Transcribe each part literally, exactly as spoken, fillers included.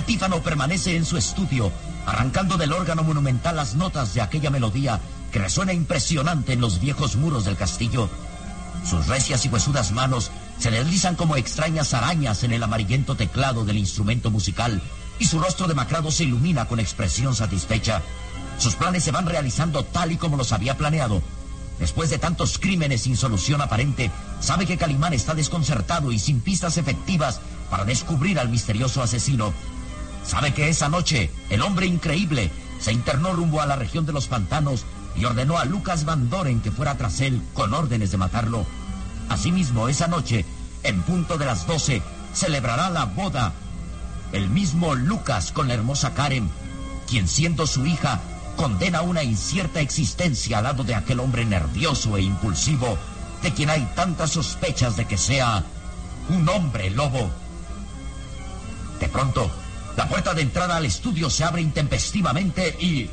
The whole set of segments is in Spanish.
Tífano permanece en su estudio, arrancando del órgano monumental las notas de aquella melodía que resuena impresionante en los viejos muros del castillo. Sus recias y huesudas manos se deslizan como extrañas arañas en el amarillento teclado del instrumento musical, y su rostro demacrado se ilumina con expresión satisfecha. Sus planes se van realizando tal y como los había planeado. Después de tantos crímenes sin solución aparente, sabe que Calimán está desconcertado y sin pistas efectivas para descubrir al misterioso asesino. Sabe que esa noche el hombre increíble se internó rumbo a la región de los pantanos y ordenó a Lucas Van Doren que fuera tras él con órdenes de matarlo. Asimismo, esa noche, en punto de las doce, celebrará la boda el mismo Lucas con la hermosa Karen, quien siendo su hija condena una incierta existencia al lado de aquel hombre nervioso e impulsivo, de quien hay tantas sospechas de que sea un hombre lobo. De pronto, la puerta de entrada al estudio se abre intempestivamente y...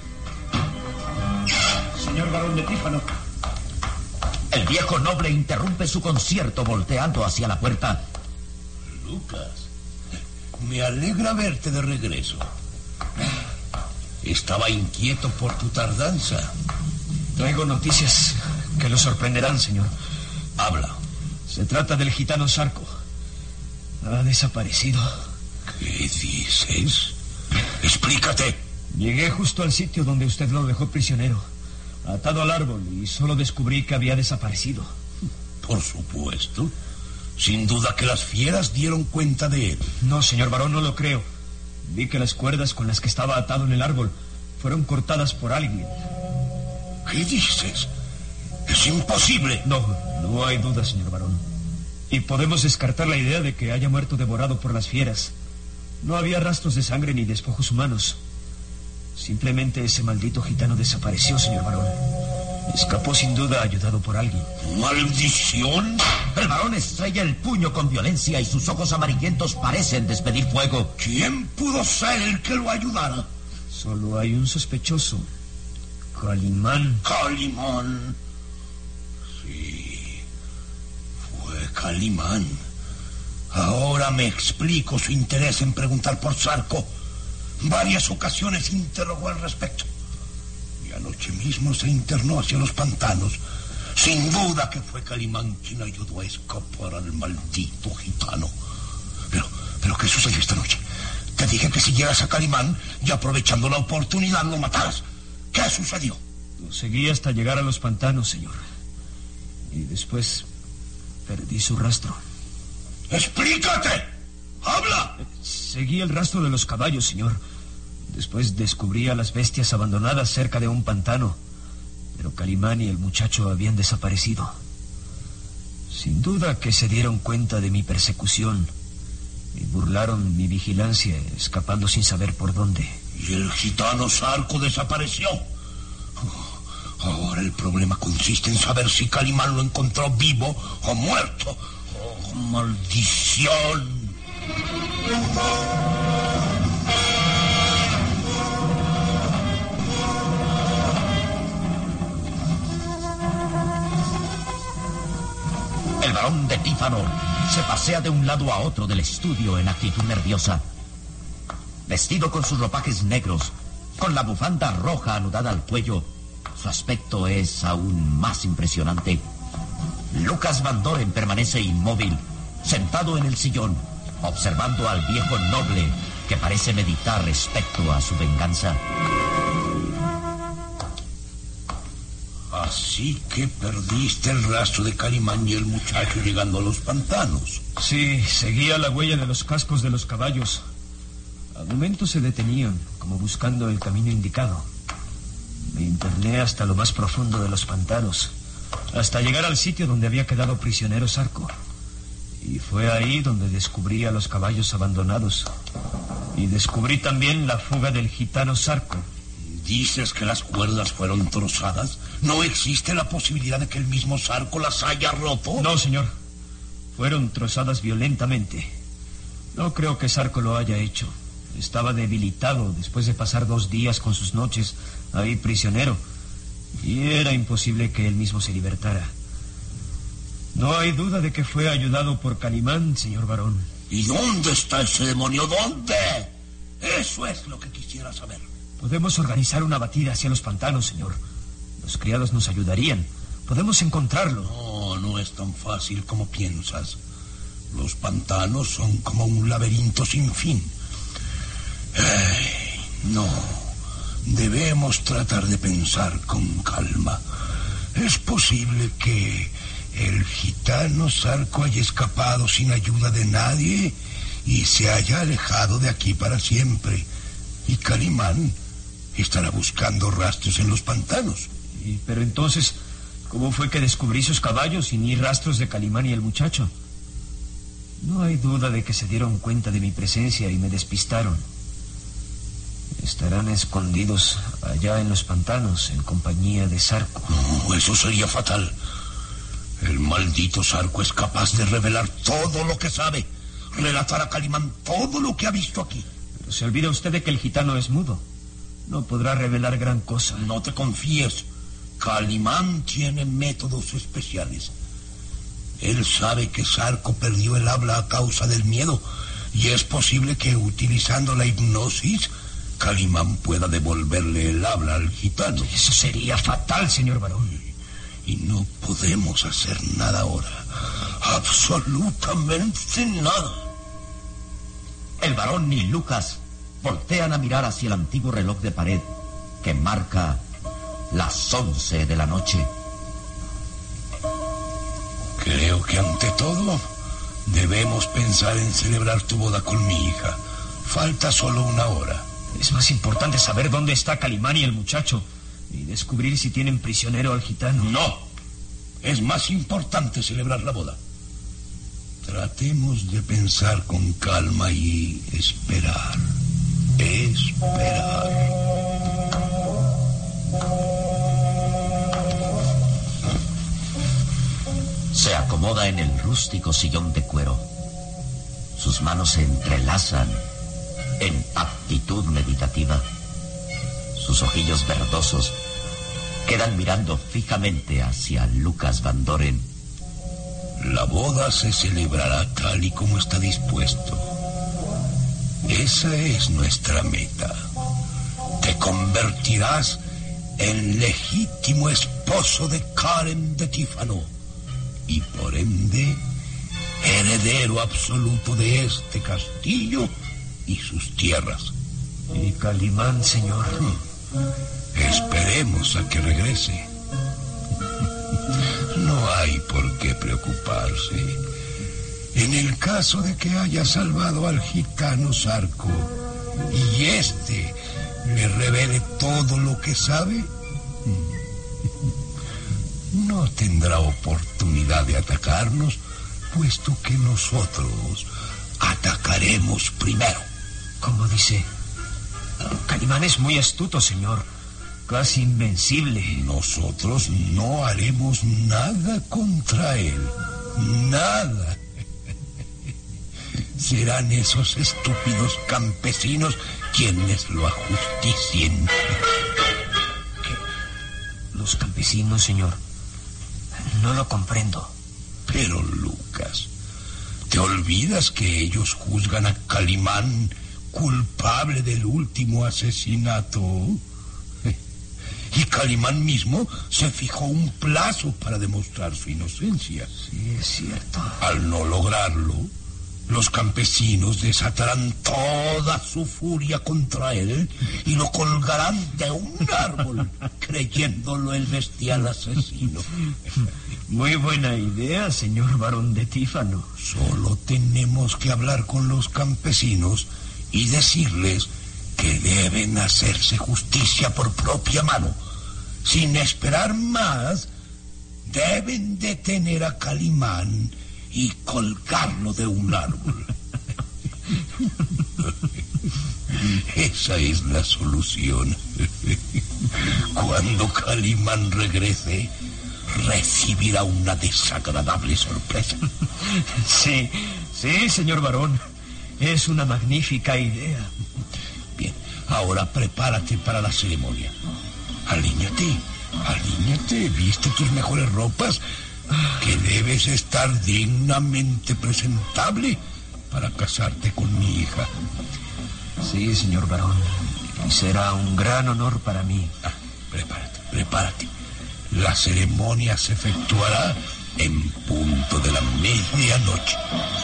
Señor Barón de Tífano. El viejo noble interrumpe su concierto volteando hacia la puerta. Lucas, me alegra verte de regreso. Estaba inquieto por tu tardanza. Traigo noticias que lo sorprenderán, señor. Habla. Se trata del gitano Zarco. Ha desaparecido. ¿Qué dices? Explícate. Llegué justo al sitio donde usted lo dejó prisionero, atado al árbol, y solo descubrí que había desaparecido. Por supuesto. Sin duda que las fieras dieron cuenta de él. No, señor barón, no lo creo. Vi que las cuerdas con las que estaba atado en el árbol fueron cortadas por alguien. ¿Qué dices? Es imposible. No, no hay duda, señor barón. Y podemos descartar la idea de que haya muerto devorado por las fieras. No había rastros de sangre ni despojos humanos. Simplemente ese maldito gitano desapareció, señor barón. Escapó sin duda ayudado por alguien. ¿Maldición? El barón estrella el puño con violencia y sus ojos amarillentos parecen despedir fuego. ¿Quién pudo ser el que lo ayudara? Solo hay un sospechoso. Calimán. Calimán. Sí, fue Calimán. Ahora me explico su interés en preguntar por Zarco. Varias ocasiones interrogó al respecto. Y anoche mismo se internó hacia los pantanos. Sin duda que fue Calimán quien ayudó a escapar al maldito gitano. Pero, pero ¿qué sucedió esta noche? Te dije que siguieras a Calimán y aprovechando la oportunidad lo mataras. ¿Qué sucedió? Lo seguí hasta llegar a los pantanos, señor. Y después perdí su rastro. ¡Explícate! ¡Habla! Seguí el rastro de los caballos, señor. Después descubrí a las bestias abandonadas cerca de un pantano. Pero Calimán y el muchacho habían desaparecido. Sin duda que se dieron cuenta de mi persecución y burlaron mi vigilancia, escapando sin saber por dónde. Y el gitano Zarco desapareció. Ahora el problema consiste en saber si Calimán lo encontró vivo o muerto. ¡Oh, maldición! El barón de Tífano se pasea de un lado a otro del estudio en actitud nerviosa. Vestido con sus ropajes negros, con la bufanda roja anudada al cuello, su aspecto es aún más impresionante. Lucas Van Doren permanece inmóvil, sentado en el sillón, observando al viejo noble que parece meditar respecto a su venganza. Así que perdiste el rastro de Calimán y el muchacho llegando a los pantanos. Sí, seguía la huella de los cascos de los caballos. A momentos se detenían, como buscando el camino indicado. Me interné hasta lo más profundo de los pantanos, hasta llegar al sitio donde había quedado prisionero Zarco. Y fue ahí donde descubrí a los caballos abandonados. Y descubrí también la fuga del gitano Zarco. ¿Dices que las cuerdas fueron trozadas? ¿No existe la posibilidad de que el mismo Zarco las haya roto? No, señor. Fueron trozadas violentamente. No creo que Zarco lo haya hecho. Estaba debilitado después de pasar dos días con sus noches ahí prisionero. Y era imposible que él mismo se libertara. No hay duda de que fue ayudado por Calimán, señor barón. ¿Y dónde está ese demonio? ¿Dónde? Eso es lo que quisiera saber. Podemos organizar una batida hacia los pantanos, señor. Los criados nos ayudarían. Podemos encontrarlo. No, no es tan fácil como piensas. Los pantanos son como un laberinto sin fin. Ay, no. Debemos tratar de pensar con calma. Es posible que el gitano Zarco haya escapado sin ayuda de nadie y se haya alejado de aquí para siempre. Y Calimán estará buscando rastros en los pantanos. Y, pero entonces, ¿cómo fue que descubrí sus caballos y ni rastros de Calimán y el muchacho? No hay duda de que se dieron cuenta de mi presencia y me despistaron. Estarán escondidos allá en los pantanos en compañía de Zarco. No, eso sería fatal. El maldito Zarco es capaz de revelar todo lo que sabe, relatar a Calimán todo lo que ha visto aquí. Pero se olvida usted de que el gitano es mudo. No podrá revelar gran cosa. No te confíes. Calimán tiene métodos especiales. Él sabe que Zarco perdió el habla a causa del miedo, y es posible que utilizando la hipnosis Calimán pueda devolverle el habla al gitano. Eso sería fatal, señor barón. Y no podemos hacer nada ahora. Absolutamente nada. El barón y Lucas voltean a mirar hacia el antiguo reloj de pared que marca las once de la noche. Creo que ante todo debemos pensar en celebrar tu boda con mi hija. Falta solo una hora. Es más importante saber dónde está Calimán y el muchacho y descubrir si tienen prisionero al gitano. No, es más importante celebrar la boda. Tratemos de pensar con calma y esperar. Esperar. Se acomoda en el rústico sillón de cuero. Sus manos se entrelazan en actitud meditativa. Sus ojillos verdosos quedan mirando fijamente hacia Lucas Van Doren. La boda se celebrará tal y como está dispuesto. Esa es nuestra meta. Te convertirás en legítimo esposo de Karen de Tífano y por ende heredero absoluto de este castillo y sus tierras. ¿Y Calimán, señor? Esperemos a que regrese. No hay por qué preocuparse. En el caso de que haya salvado al gitano Zarco y éste le revele todo lo que sabe, no tendrá oportunidad de atacarnos, puesto que nosotros atacaremos primero. ¿Cómo dice? Calimán es muy astuto, señor. Casi invencible. Nosotros no haremos nada contra él. Nada. Serán esos estúpidos campesinos quienes lo ajusticien. ¿Los campesinos, señor? No lo comprendo. Pero, Lucas, ¿te olvidas que ellos juzgan a Calimán culpable del último asesinato? Y Calimán mismo se fijó un plazo para demostrar su inocencia. Sí, es cierto. Al no lograrlo, los campesinos desatarán toda su furia contra él y lo colgarán de un árbol, creyéndolo el bestial asesino. Muy buena idea, señor barón de Tífano. Solo tenemos que hablar con los campesinos y decirles que deben hacerse justicia por propia mano. Sin esperar más, deben detener a Calimán y colgarlo de un árbol. Esa es la solución. Cuando Calimán regrese, recibirá una desagradable sorpresa. Sí, sí, señor barón. Es una magnífica idea. Bien, ahora prepárate para la ceremonia. Alíñate, alíñate, viste tus mejores ropas, que debes estar dignamente presentable para casarte con mi hija. Sí, señor barón. Y será un gran honor para mí. Ah, prepárate, prepárate. La ceremonia se efectuará en punto de la medianoche.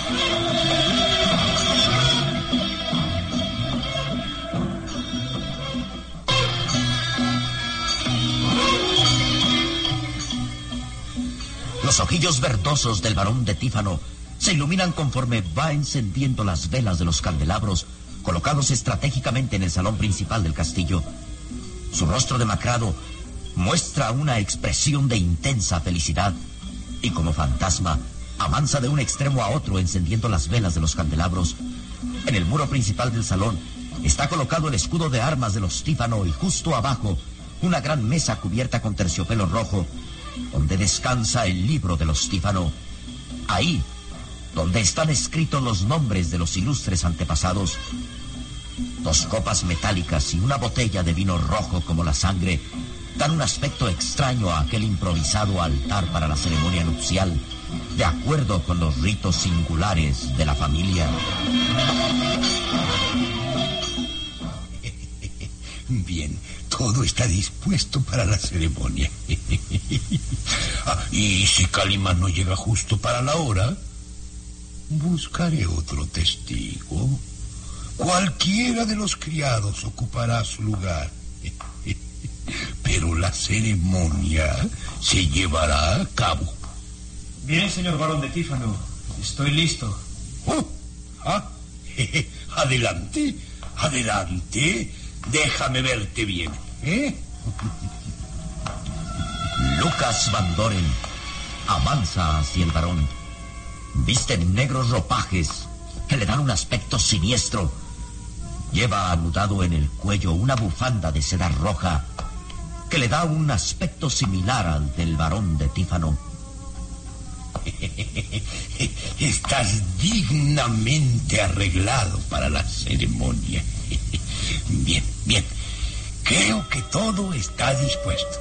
Los ojillos verdosos del barón de Tífano se iluminan conforme va encendiendo las velas de los candelabros colocados estratégicamente en el salón principal del castillo. Su rostro demacrado muestra una expresión de intensa felicidad y como fantasma avanza de un extremo a otro encendiendo las velas de los candelabros. En el muro principal del salón está colocado el escudo de armas de los Tífano y justo abajo una gran mesa cubierta con terciopelo rojo donde descansa el libro de los Tífano. Ahí, donde están escritos los nombres de los ilustres antepasados, dos copas metálicas y una botella de vino rojo como la sangre dan un aspecto extraño a aquel improvisado altar para la ceremonia nupcial, de acuerdo con los ritos singulares de la familia. Bien, todo está dispuesto para la ceremonia. Ah, y si Calimán no llega justo para la hora, buscaré otro testigo. Cualquiera de los criados ocupará su lugar. Pero la ceremonia se llevará a cabo. Bien, señor barón de Tífano. Estoy listo. Oh, ah, adelante, adelante. Déjame verte bien, ¿eh? Lucas Van Doren avanza hacia el varón. Viste negros ropajes que le dan un aspecto siniestro. Lleva anudado en el cuello una bufanda de seda roja que le da un aspecto similar al del barón de Tífano. Estás dignamente arreglado para la ceremonia. Bien, bien. Creo que todo está dispuesto.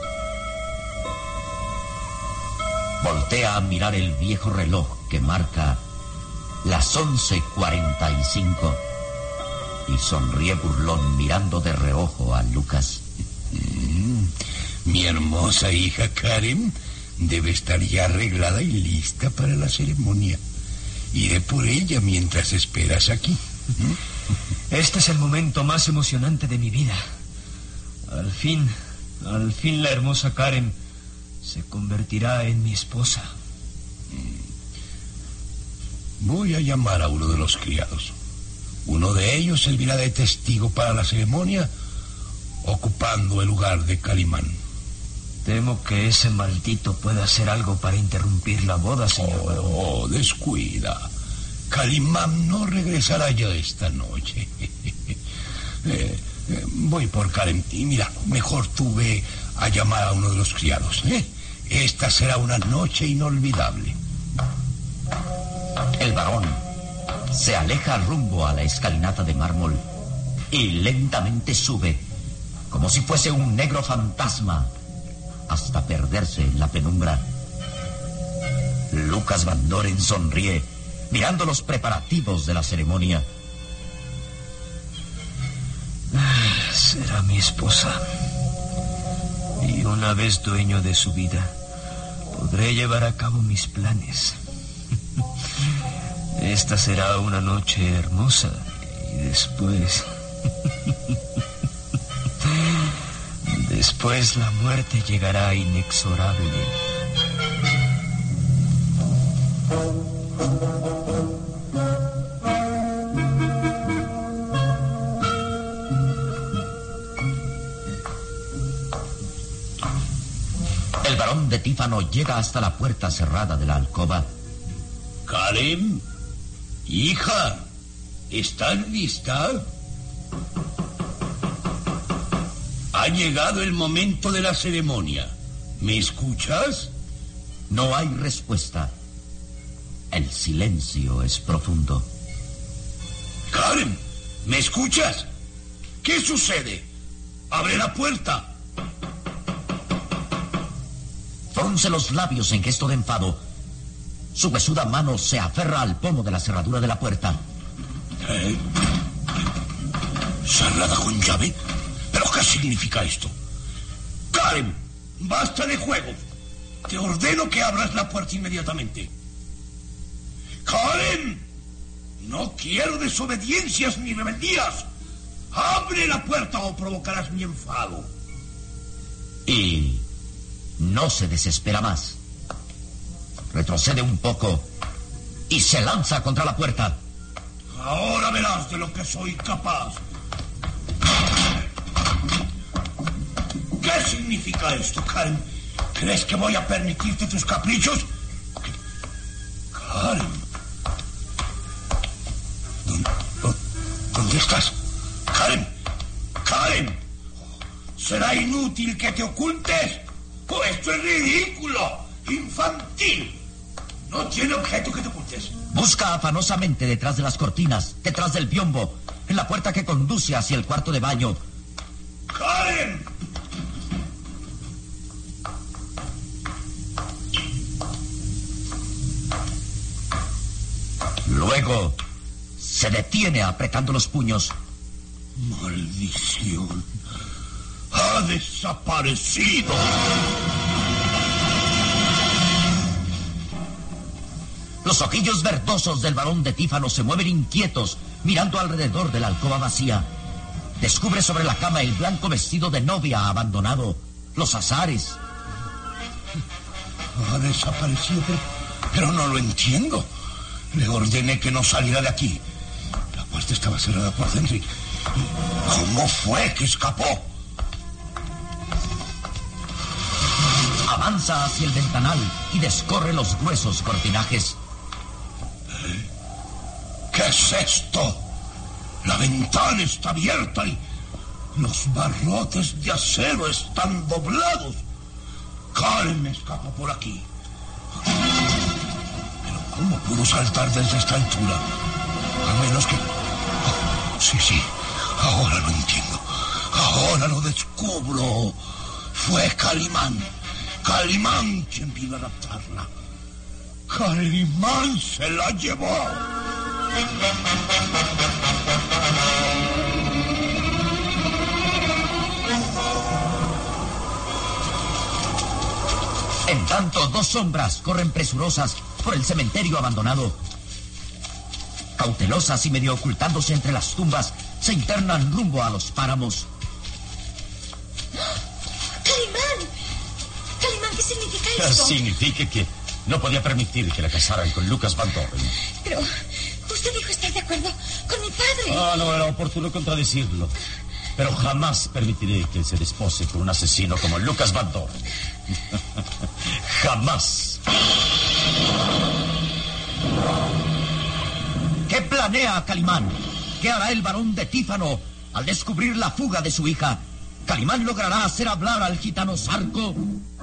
Voltea a mirar el viejo reloj que marca las once cuarenta y cinco y sonríe burlón mirando de reojo a Lucas. Mm, mi hermosa hija Karen debe estar ya arreglada y lista para la ceremonia. Iré por ella mientras esperas aquí. Este es el momento más emocionante de mi vida. Al fin, al fin la hermosa Karen se convertirá en mi esposa. Voy a llamar a uno de los criados. Uno de ellos servirá de testigo para la ceremonia, ocupando el lugar de Calimán. Temo que ese maldito pueda hacer algo para interrumpir la boda, señor barón. Oh, descuida. Calimán no regresará ya esta noche. eh, eh, voy por Karen. Y mira, mejor tú ve a llamar a uno de los criados. ¿eh? Esta será una noche inolvidable. El varón se aleja rumbo a la escalinata de mármol y lentamente sube, como si fuese un negro fantasma, hasta perderse en la penumbra. Lucas Van Doren sonríe, mirando los preparativos de la ceremonia. Será mi esposa. Y una vez dueño de su vida, podré llevar a cabo mis planes. Esta será una noche hermosa y después... después la muerte llegará inexorable. El barón de Tífano llega hasta la puerta cerrada de la alcoba. Karen, hija, ¿estás lista? Ha llegado el momento de la ceremonia. ¿Me escuchas? No hay respuesta. El silencio es profundo. Karen, ¿me escuchas? ¿Qué sucede? ¡Abre la puerta! Frunce los labios en gesto de enfado. Su huesuda mano se aferra al pomo de la cerradura de la puerta. Eh, ¿Cerrada con llave? ¿Pero qué significa esto? Karen, basta de juegos. Te ordeno que abras la puerta inmediatamente. Karen, no quiero desobediencias ni rebeldías. Abre la puerta o provocarás mi enfado. Y no se desespera más. Retrocede un poco y se lanza contra la puerta. Ahora verás de lo que soy capaz. ¿Qué significa esto, Karen? ¿Crees que voy a permitirte tus caprichos? Karen. ¿Dónde, ¿Dónde estás? Karen. Karen. ¿Será inútil que te ocultes? Oh, esto es ridículo. Infantil. No tiene objeto que te ocultes. Busca afanosamente detrás de las cortinas, detrás del biombo, en la puerta que conduce hacia el cuarto de baño. ¡Karen! Luego se detiene apretando los puños. ¡Maldición! ¡Ha desaparecido! Los ojillos verdosos del varón de Tífano se mueven inquietos, mirando alrededor de la alcoba vacía. Descubre sobre la cama el blanco vestido de novia abandonado, los azares. Ha desaparecido, pero, pero no lo entiendo. Le ordené que no saliera de aquí. La puerta estaba cerrada por dentro. y- ¿Cómo fue que escapó? Avanza hacia el ventanal y descorre los gruesos cortinajes. ¿Qué es esto? La ventana está abierta y los barrotes de acero están doblados. Karen me escapó por aquí. Pero ¿cómo pudo saltar desde esta altura? A menos que... Oh, sí, sí, ahora lo entiendo. Ahora lo descubro. Fue Calimán. Calimán quien vino a raptarla. Calimán se la llevó. En tanto, dos sombras corren presurosas por el cementerio abandonado. Cautelosas y medio ocultándose entre las tumbas, se internan rumbo a los páramos. ¡Calimán! ¡Calimán! ¿Qué significa esto? Significa que no podía permitir que la casaran con Lucas Van Doren. Pero usted dijo estar de acuerdo con mi padre. Ah, no era oportuno contradecirlo. Pero jamás permitiré que él se despose con un asesino como Lucas Van Doren. Jamás. ¿Qué planea Calimán? ¿Qué hará el varón de Tífano al descubrir la fuga de su hija? ¿Calimán logrará hacer hablar al gitano Zarco?